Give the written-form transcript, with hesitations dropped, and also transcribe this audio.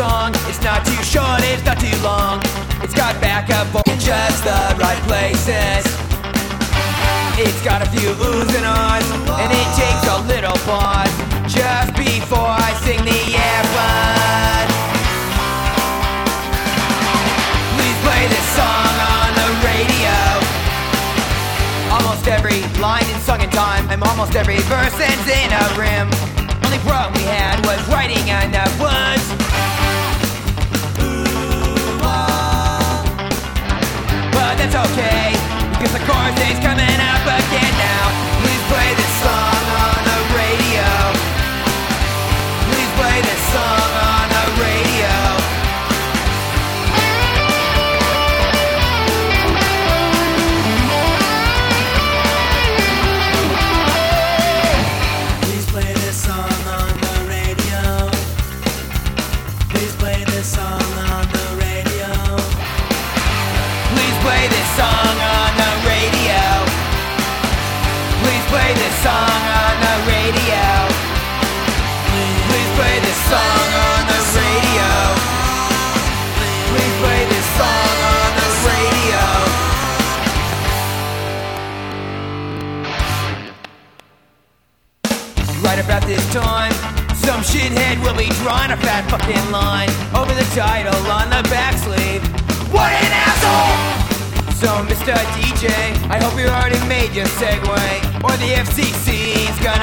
song. It's not too short, it's not too long. It's got backup in just the right places. It's got a few oohs and ahs, and it takes a little pause just before I sing the airplane. Please play this song on the radio. Almost every line is sung in time, and almost every verse ends in a rim. Only problem we had was writing enough words. But that's okay, because the chorus is coming up again now. Please play this song on the radio. Please play this song on the radio. Please play this song on the radio. Please play this song on the radio. Please play this song on the radio. Please play this song on the radio. Please play this song on the radio. Please play this song on the radio. Right about this time, some shithead will be drawing a fat fucking line over the title on the back sleeve. What an asshole! So Mr. DJ, I hope you already made your segue, or the FCC's gonna